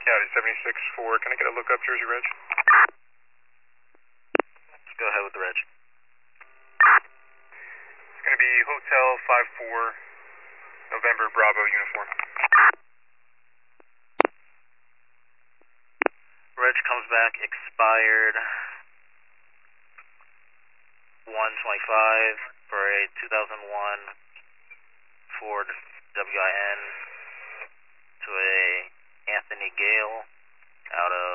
County 76-4, can I get a lookup Jersey Reg? Let's go ahead with the reg. It's going to be Hotel 54, November Bravo uniform. Reg comes back expired 125 for a 2001 Ford WIN to a Anthony Gale out of